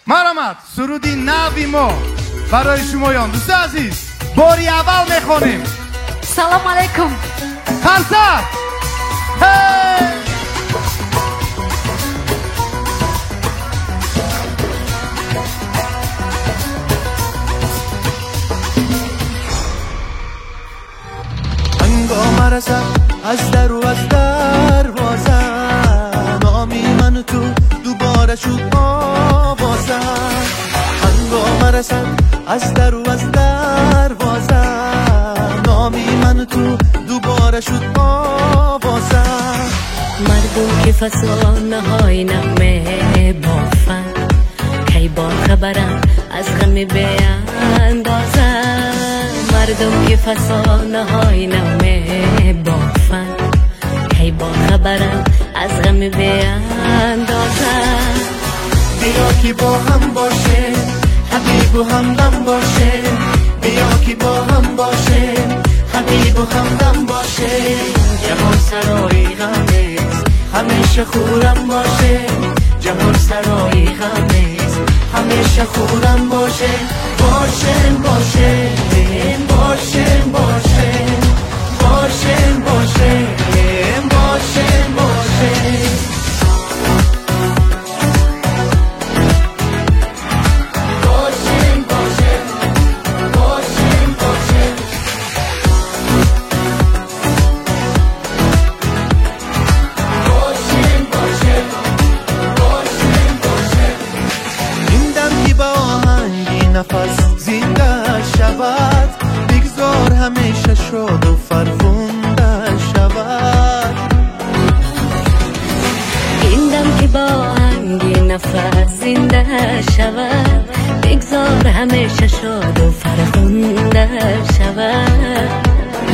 مرحمت. سرودی نوی ما برای شمایان دوست عزیز باری اول میخونیم. سلام علیکم. خمسه هنگام رسد از در و از دروازه، نامی من تو دوباره شد آوازه. هنگام رسد از در و از دروازه، نامی من تو دوباره شد آوازه. مردم که فسانه های نغمه بافن، کی با خبرم از غم بیاندازه. مردم که فسانه های نغمه بافن، کی با خبرم از غم بیاندازه. بیا که با هم باشه حبیب و همدم باشه، بیا که با هم باشه حبیب و همدم باشه. جهان سرای غمیز همیشه خورم باشه، جهان سرای غمیز همیشه خورم باشه. باشه باشه باشه باشه باشه باشه باشه باشه. نفس زنده شود، بگذار همیشه شاد و فرخنده شود. این دم که با آهنگ نفس زنده شود، بگذار همیشه شاد و فرخنده شود.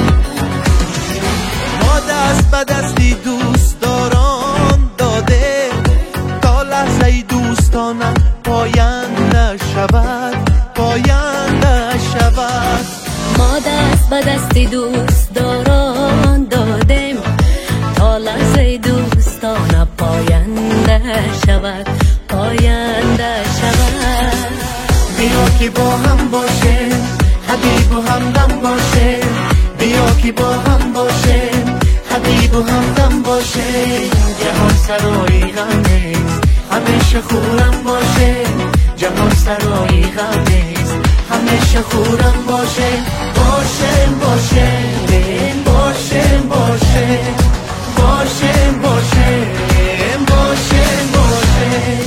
ما دست به دستی دوست داران داده، تا لحظه دوستانم پاینده شود، پاینده شود. ما دست به دستی دوست داران دادیم، تا لحظه دوستان پاینده شود، پاینده شود. بیا که با هم باشه حبیب و همدم باشه، بیا که با هم باشه حبیب و همدم باشه. جهان سرای غمیز همیشه خورم باشه، جهان سرای غمیز همیشه خورم باشه. باشه باشه باشه باشه باشه باشه باشه باشه.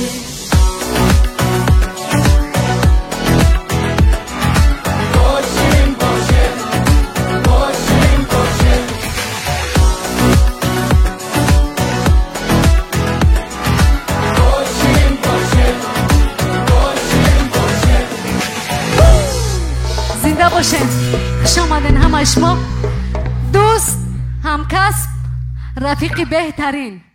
زنده باشین. خوش آمدین همه شما. دوست، همکسب، رفیق بهترین